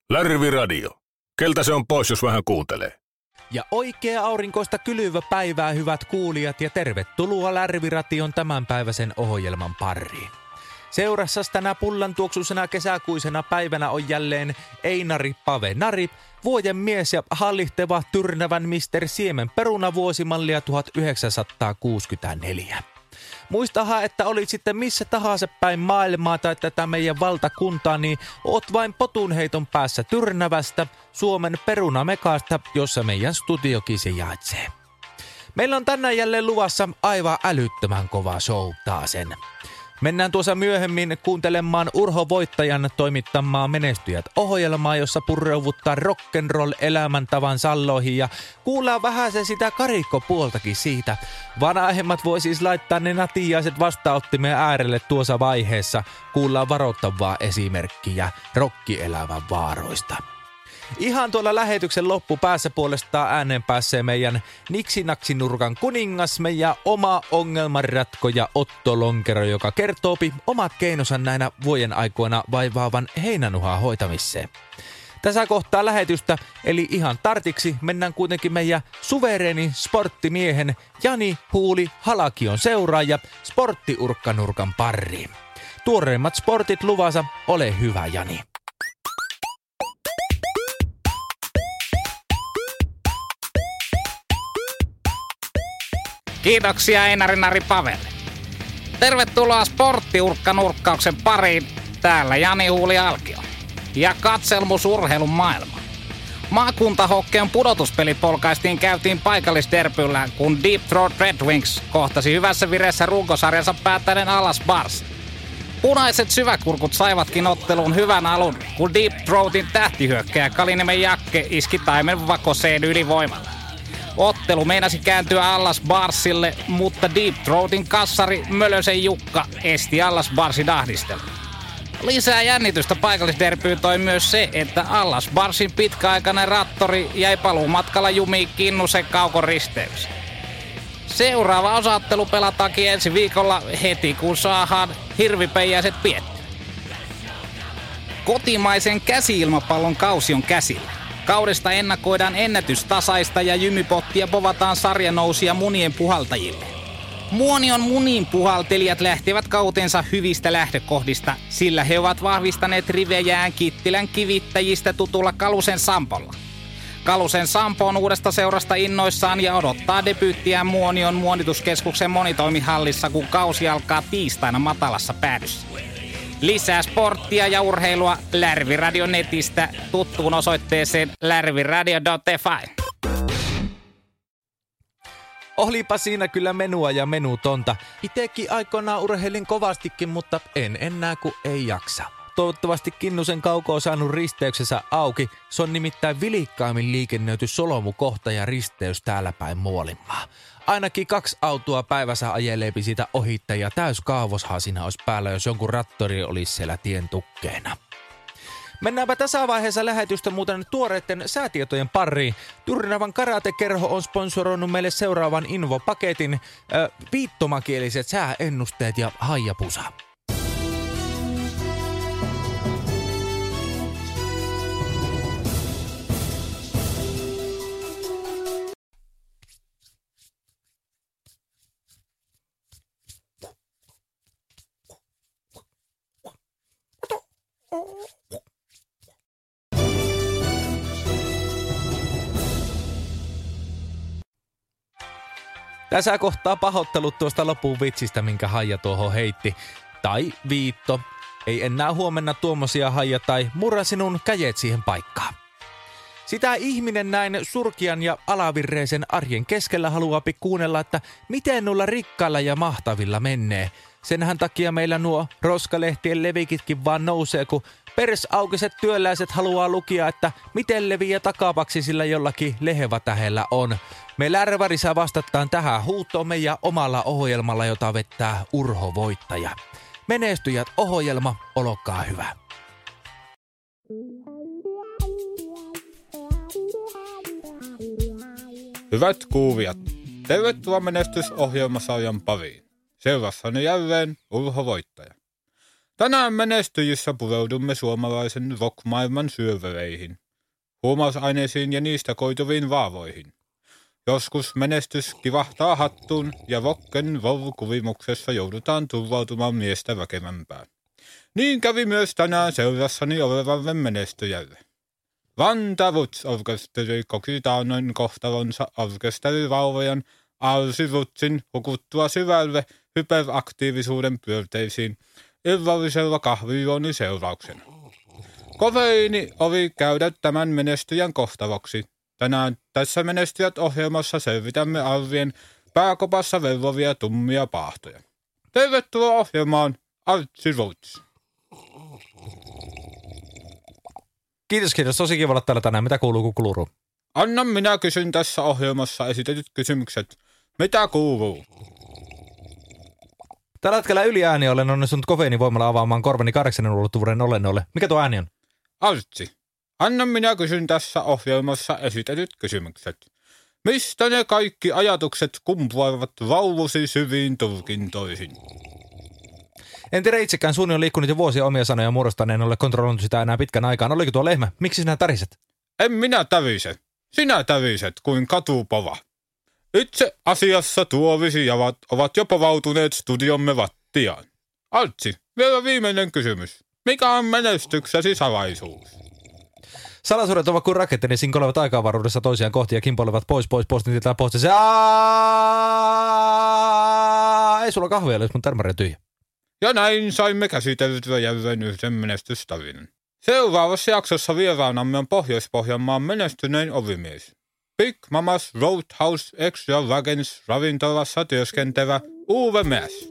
Lärviradio. Keltä se on pois, jos vähän kuuntelee? Ja oikea aurinkoista kylyvä päivää, hyvät kuulijat, ja tervetuloa Lärviradion tämänpäiväisen ohjelman pariin. Seurassa tänä pullantuoksuisena kesäkuisena päivänä on jälleen Einari Pave Narip, vuoden mies ja hallihteva tyrnävän Mr. Siemen perunavuosimallia 1964. Muistahan, että olit sitten missä tahansa päin maailmaa tai tätä meidän valtakuntaa, niin oot vain potunheiton päässä Tyrnävästä, Suomen perunamekasta, jossa meidän studiokin sijaitsee. Meillä on tänään jälleen luvassa aivan älyttömän kova show taasen. Mennään tuossa myöhemmin kuuntelemaan Urho Voittajan toimittamaa Menestyjät-ohjelmaa, jossa purreuvuttaa rock'n'roll elämäntavan salloihin ja kuullaan vähän se sitä karikkopuoltakin siitä. Vanhemmat voi siis laittaa ne natiaiset vastaanottimeen äärelle tuossa vaiheessa. Kuullaan varoittavaa esimerkkiä rokkielämän vaaroista. Ihan tuolla lähetyksen loppupäässä puolestaan ääneen pääsee meidän Niksi-Naksi-nurkan kuningas, meidän oma ongelmanratkoja Otto Lonkero, joka kertoopi omat keinonsa näinä vuoden aikoina vaivaavan heinänuhan hoitamiseen. Tässä kohtaa lähetystä, eli ihan tartiksi, mennään kuitenkin meidän suvereeni sporttimiehen Jani Huuli Halakion seuraaja Sporttiurkkanurkan pariin. Tuoreimmat sportit luvassa, ole hyvä Jani. Kiitoksia Einari Pavelle. Tervetuloa Sporttiurkkanurkkauksen pariin. Täällä Jani Huuli Halkio. Ja katselmus urheilun maailma. Maakuntahokkeon pudotuspelit polkaistiin käytiin paikallisderbyllä, kun Deep Throat Red Wings kohtasi hyvässä vireessä runkosarjansa päättäneen Dallas Stars. Punaiset syväkurkut saivatkin otteluun hyvän alun, kun Deep Throatin tähtihyökkääjä Kaliniemen Jakke iski Taimen vakoseen ylivoimalla. Ottelu meinasi kääntyä Dallas Starsille, mutta Deep Throatin kassari Mölösen Jukka esti Dallas Starsin ahdistelun. Lisää jännitystä paikallisderbyyn toi myös se, että Dallas Starsin pitkäaikainen rattori jäi paluumatkalla jumiin Kinnusen kaukoristeys. Seuraava osaottelu pelataankin ensi viikolla heti, kun saadaan hirvipeijäiset pietty. Kotimaisen käsiilmapallon kausi on käsillä. Kaudesta ennakoidaan ennätystasaista ja jymypottia povataan sarjanousia munien puhaltajille. Muonion munin puhaltelijat lähtevät kautensa hyvistä lähtökohdista, sillä he ovat vahvistaneet rivejään Kittilän kivittäjistä tutulla Kalusen Sampolla. Kalusen Sampo on uudesta seurasta innoissaan ja odottaa debyyttiään Muonion muonituskeskuksen monitoimihallissa, kun kausi alkaa tiistaina matalassa päädyssä. Lisää sporttia ja urheilua Lärviradion netistä tuttuun osoitteeseen lärviradio.fi. Olipa siinä kyllä menua ja menutonta. Itekin aikoinaan urheilin kovastikin, mutta en enää kun ei jaksa. Toivottavasti Kinnusen kauko on saanut risteyksensä auki. Se on nimittäin vilikkaammin liikennöity solmukohta ja risteys täällä päin Muolinmaa. Ainakin 2 autoa päivässä ajeleepi siitä ohittajia. Täyskaavoshan siinä olisi päällä, jos jonkun rattori olisi siellä tien tukkeena. Mennäänpä tässä vaiheessa lähetystä muuten tuoreiden säätietojen pariin. Tyrnävän karatekerho on sponsoroinut meille seuraavan infopaketin. Viittomakieliset sääennusteet ja haijapusa. Tässä kohtaa pahoittelut tuosta lopun vitsistä, minkä Haija tuohon heitti. Tai Viitto. Ei enää huomenna tuommoisia Haija tai murra sinun käjet siihen paikkaan. Sitä ihminen näin surkian ja alavirreisen arjen keskellä haluaapi kuunnella, että miten nulla rikkailla ja mahtavilla menee. Senhän takia meillä nuo roskalehtien levikitkin vaan nousee, kun persaukiset työläiset haluaa lukia, että miten leviä takapaksi sillä jollakin lehevatähellä on. Me Lärvärissä vastataan tähän huutoon meidän omalla ohjelmalla, jota vettää Urho Voittaja. Menestyjät ohjelma, olkaa hyvä. Hyvät kuulijat, tervetuloa menestysohjelmasarjan pariin. Seurassani jälleen Urho Voittaja. Tänään menestyjissä pureudumme suomalaisen rockmaailman syövereihin, huumausaineisiin ja niistä koituviin vaavoihin. Joskus menestys kivahtaa hattuun ja rocken roll-kuvimuksessa joudutaan turvautumaan miestä väkevämpään. Niin kävi myös tänään seurassani olevalle menestyjälle. Vanta Roots Orkesteri koki taannoin kohtalonsa orkesterirauvojan Arsi Rootsin hukuttua syvälle hyperaktiivisuuden pyörteisiin illallisella kahvijuonnin seurauksena. Kofeiini oli käydä tämän menestyjän kohtaloksi. Tänään tässä menestyjät ohjelmassa selvitämme Arvien pääkopassa vellovia tummia paahtoja. Tervetuloa ohjelmaan, Arsi Roots. Kiitos. Tosi kiva olla täällä tänään. Mitä kuuluu, kun kuuluu? Anna minä kysyn tässä ohjelmassa esitetyt kysymykset. Mitä kuuluu? Tällä hetkellä yliääni olen onnistunut kofeiinivoimalla avaamaan korvani 8 ulottuvuuden olennolle. Mikä tuo ääni on? Artsi, anna minä kysyn tässä ohjelmassa esitetyt kysymykset. Mistä ne kaikki ajatukset kumpuavat laulusi syviin tulkintoihin? En tiedä itsekään, suuni on liikkunut jo vuosia omia sanoja muodostaan, en ole kontrolloinut sitä enää pitkän aikaan. Oliko tuo lehmä? Miksi sinä täriset? En minä tävise. Sinä täviset kuin katupova. Itse asiassa tuo visijavat ovat jo povautuneet studiomme vattiaan. Artsi, vielä viimeinen kysymys. Mikä on menestyksesi salaisuus? Salaisuudet ovat kuin raketti, niin sinkoilevat aikaavaruudessa toisiaan kohti ja kimpoilevat pois postin tietää postissa. Ei sulla kahvia, jos mun termari on tyhjä. Ja näin saimme käsiteltyä jälleen yhden menestystarinan. Seuraavassa jaksossa vieraanamme on Pohjois-Pohjanmaan menestynein ovimies. Big Mamas Roadhouse Extravagance ravintolassa työskentelevä Uwe Mies.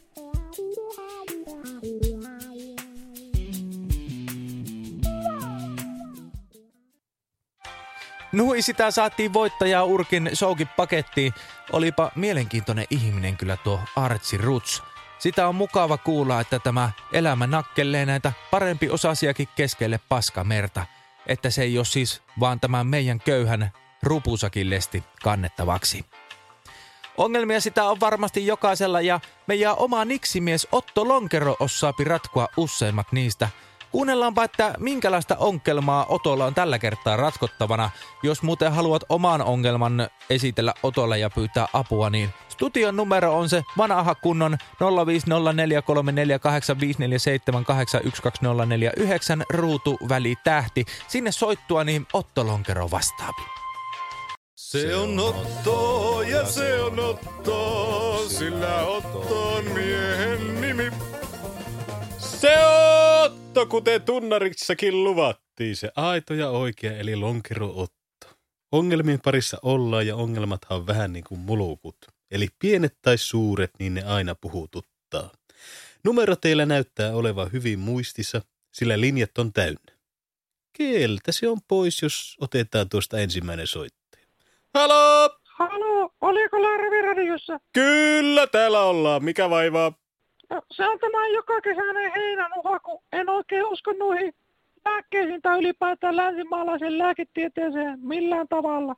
Nuhi sitä saatiin voittajaa Urkin showkin pakettiin. Olipa mielenkiintoinen ihminen kyllä tuo Artsi Roots. Sitä on mukava kuulla, että tämä elämä nakkelee näitä parempi osasiakin keskelle paskamerta. Että se ei ole siis vaan tämän meidän köyhän rupusakin lesti kannettavaksi. Ongelmia sitä on varmasti jokaisella ja meidän oma niksimies Otto Lonkero osaapi ratkoa useimmat niistä. Kuunnellaanpa, että minkälaista ongelmaa Otolla on tällä kertaa ratkottavana. Jos muuten haluat oman ongelman esitellä Otolle ja pyytää apua, niin studion numero on se vanha kunnon 0504348547812049 ruutuvälitähti. Sinne soittua, niin Otto Lonkero vastaapi. Se on Otto ja se on Otto, sillä Otto on miehen nimi. Se Otto, kuten tunnarissakin luvattiin, se aito ja oikea eli Lonkero Otto. Ongelmien parissa ollaan ja ongelmathan on vähän niin kuin mulukut. Eli pienet tai suuret, niin ne aina puhututtaa. Numero teillä näyttää olevan hyvin muistissa, sillä linjat on täynnä. Keltä se on pois, jos otetaan tuosta ensimmäinen soittaja? Halo! Halo, oliko Larvi radiossa? Kyllä, täällä ollaan. Mikä vaivaa? No, se on tämä jokakesäinen heinänuha, kun en oikein usko noihin lääkkeisiin tai ylipäätään länsimaalaisen lääketieteeseen millään tavalla.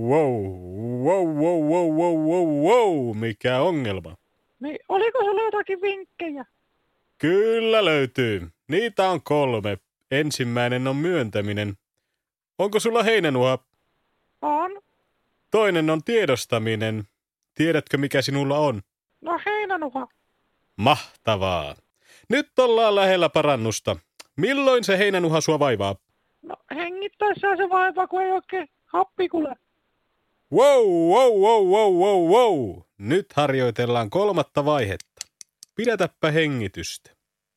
Wow, mikä ongelma? Niin, oliko sulla jotakin vinkkejä? Kyllä löytyy. Niitä on 3. Ensimmäinen on myöntäminen. Onko sulla heinänuha? On. Toinen on tiedostaminen. Tiedätkö mikä sinulla on? No heinänuha. Mahtavaa. Nyt ollaan lähellä parannusta. Milloin se heinänuha sua vaivaa? No hengittäessään se vaivaa, kun ei oikein happi kuule. Wow. Nyt harjoitellaan 3. vaihetta. Pidätäpä hengitystä.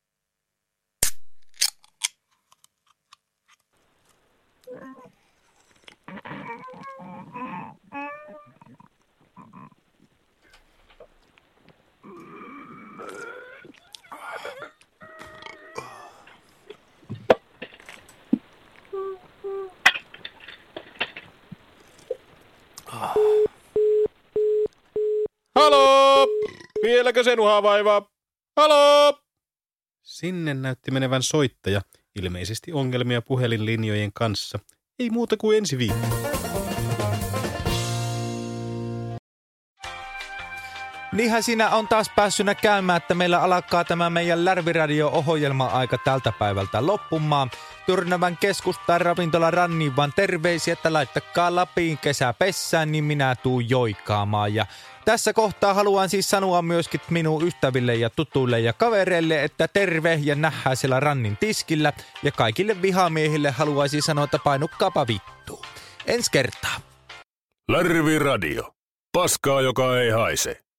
Halo! Vieläkö se nuhaa vaivaa? Halo! Sinne näytti menevän soittaja. Ilmeisesti ongelmia puhelinlinjojen kanssa. Ei muuta kuin ensi viikko. Niinhän siinä on taas päässynä käymään, että meillä alkaa tämä meidän Lärviradio-ohjelma-aika tältä päivältä loppumaan. Tyrnävän keskustaan ravintola Ranniin vaan terveisiä, että laittakaa Lapin kesäpessään, niin minä tuun joikaamaan. Ja tässä kohtaa haluan siis sanoa myöskin minun ystäville ja tutuille ja kavereille, että terve ja nähdään siellä Rannin tiskillä. Ja kaikille vihamiehille haluaisin sanoa, että painukkaapa vittuun. Ensi kertaa. Lärviradio. Paskaa, joka ei haise.